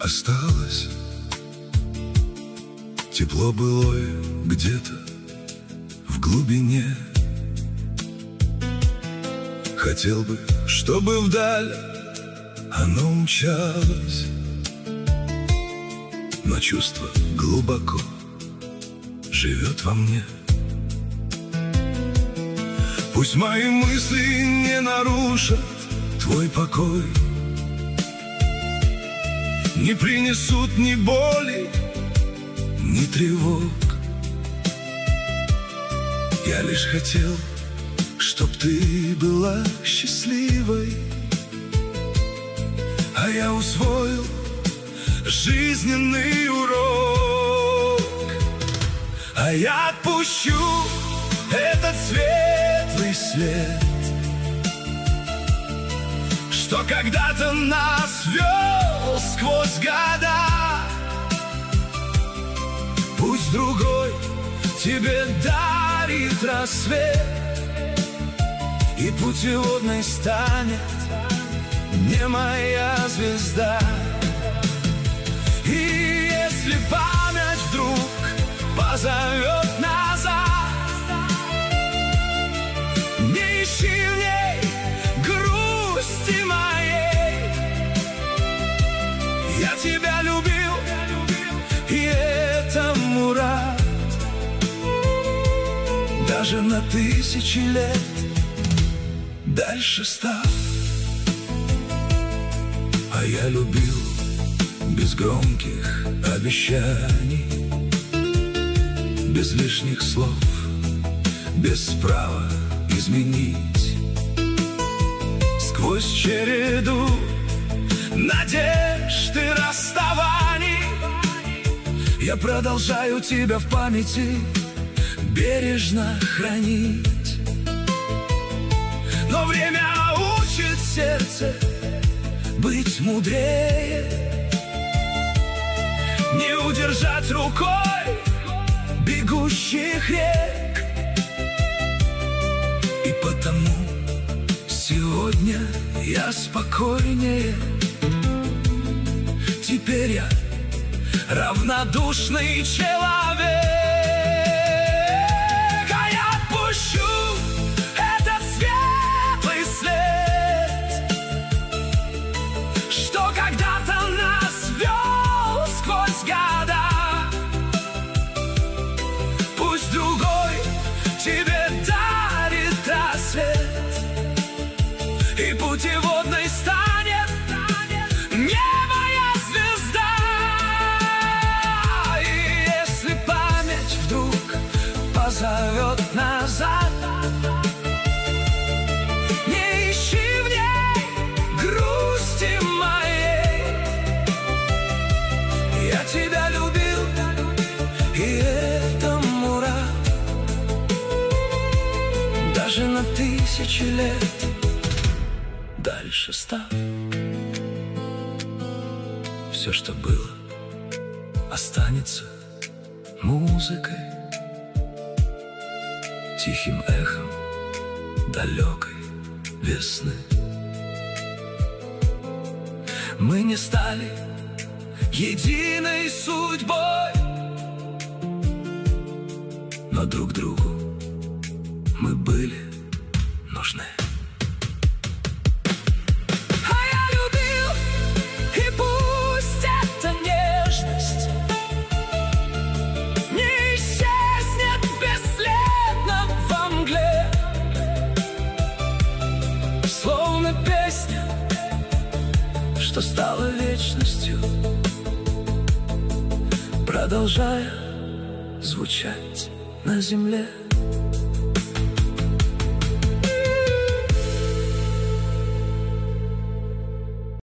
осталось тепло былое где-то в глубине. Хотел бы, чтобы вдаль оно умчалось, но чувство глубоко живет во мне. Пусть мои мысли не нарушат твой покой, не принесут ни боли, ни тревог. Я лишь хотел, чтоб ты была счастливой, а я усвоил жизненный урок. А я отпущу этот светлый свет, что когда-то нас вел сквозь года. Пусть другой тебе дарит рассвет, и путеводной станет не моя звезда. И если память вдруг позовет назад, не ищи в ней грусти моей. Я тебя любил, и этому рад. Даже на 1000 лет дальше став. А я любил без громких обещаний, без лишних слов, без права изменить. Сквозь череду надежд и расставаний я продолжаю тебя в памяти бережно хранить. Но время учит сердце быть мудрее, не удержать рукой бегущих рек. И потому сегодня я спокойнее. Теперь я равнодушный человек. А я отпущу этот светлый свет, что когда-то нас вел сквозь года. Пусть другой тебе дарит рассвет, и путеводной станет не моя звезда. И если память вдруг позовет назад, не ищи в ней грусти моей. Я тебя любил, и этому рад. Даже на 1000 лет дальше став. Все, что было, останется музыкой, тихим эхом далекой весны. Мы не стали единой судьбой, но друг другу мы были нужны. Песня, что стала вечностью, продолжая звучать на земле.